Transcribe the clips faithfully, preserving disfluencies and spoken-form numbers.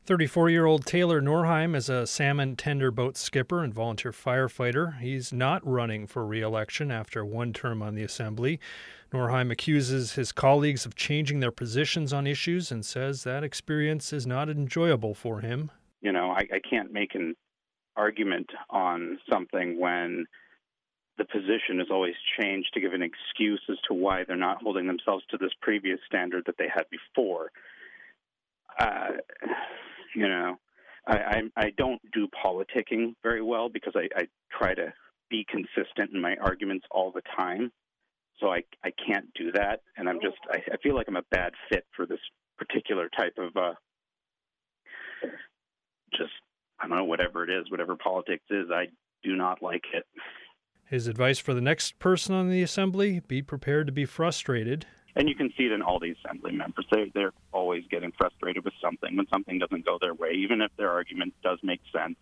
thirty-four-year-old Taylor Norheim is a salmon tender boat skipper and volunteer firefighter. He's not running for re-election after one term on the Assembly. Norheim accuses his colleagues of changing their positions on issues and says that experience is not enjoyable for him. You know, I, I can't make an argument on something when the position is always changed to give an excuse as to why they're not holding themselves to this previous standard that they had before. Uh, you know, I, I, I don't do politicking very well because I, I try to be consistent in my arguments all the time. So I, I can't do that. And I'm just, I, I feel like I'm a bad fit for this particular type of, uh, just, I don't know, whatever it is, whatever politics is, I do not like it. His advice for the next person on the Assembly, be prepared to be frustrated. And you can see it in all the Assembly members. They, they're always getting frustrated with something when something doesn't go their way, even if their argument does make sense.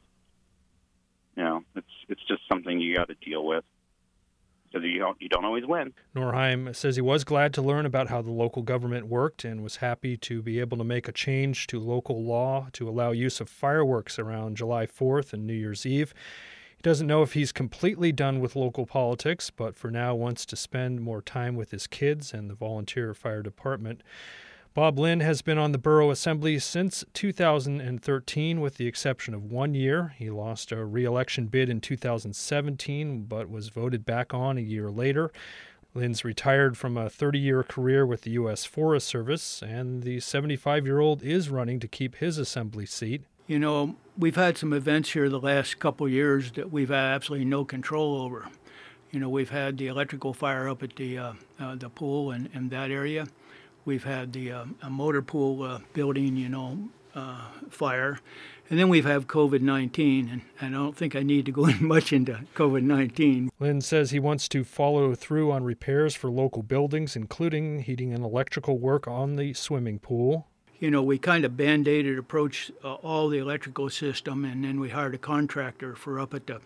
You know, it's it's just something you got to deal with because you don't, you don't always win. Norheim says he was glad to learn about how the local government worked and was happy to be able to make a change to local law to allow use of fireworks around July fourth and New Year's Eve. He doesn't know if he's completely done with local politics, but for now wants to spend more time with his kids and the volunteer fire department. Bob Lynn has been on the Borough Assembly since two thousand thirteen, with the exception of one year. He lost a re-election bid in two thousand seventeen, but was voted back on a year later. Lynn's retired from a thirty-year career with the U S Forest Service, and the seventy-five-year-old is running to keep his Assembly seat. You know, we've had some events here the last couple of years that we've had absolutely no control over. You know, we've had the electrical fire up at the uh, uh, the pool and, and that area. We've had the uh, a motor pool uh, building, you know, uh, fire. And then we've had covid nineteen, and, and I don't think I need to go in much into covid nineteen. Lynn says he wants to follow through on repairs for local buildings, including heating and electrical work on the swimming pool. You know, we kind of band-aided approach uh, all the electrical system, and then we hired a contractor for up at the,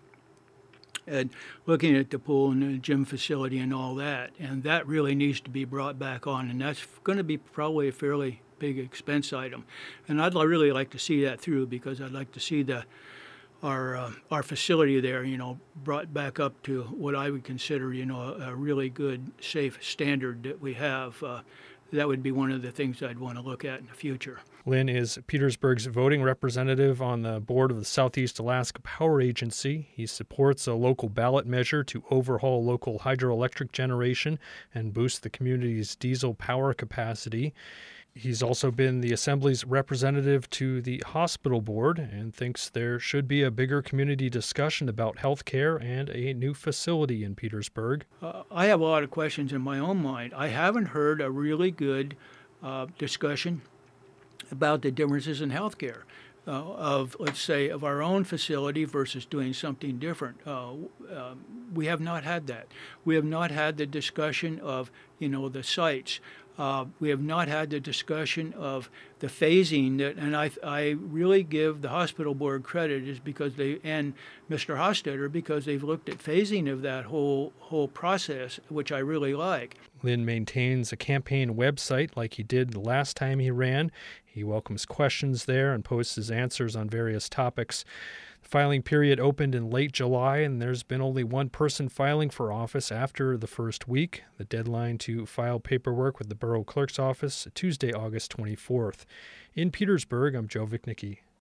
and looking at the pool and the gym facility and all that. And that really needs to be brought back on, and that's going to be probably a fairly big expense item. And I'd li- really like to see that through because I'd like to see the our uh, our facility there, you know, brought back up to what I would consider, you know, a, a really good, safe standard that we have. Uh, That would be one of the things I'd want to look at in the future. Lynn is Petersburg's voting representative on the board of the Southeast Alaska Power Agency. He supports a local ballot measure to overhaul local hydroelectric generation and boost the community's diesel power capacity. He's also been the Assembly's representative to the hospital board and thinks there should be a bigger community discussion about health care and a new facility in Petersburg. Uh, I have a lot of questions in my own mind. I haven't heard a really good uh, discussion about the differences in health care. Uh, of, let's say, of our own facility versus doing something different. Uh, uh, we have not had that. We have not had the discussion of, you know, the sites. Uh, we have not had the discussion of the phasing that, and I I really give the hospital board credit is because they, and Mister Hostetter, because they've looked at phasing of that whole whole process, which I really like. Lynn maintains a campaign website like he did the last time he ran. He welcomes questions there and posts his answers on various topics. The filing period opened in late July, and there's been only one person filing for office after the first week. The deadline to file paperwork with the borough clerk's office, Tuesday, August twenty-fourth. In Petersburg, I'm Joe Vichnicki.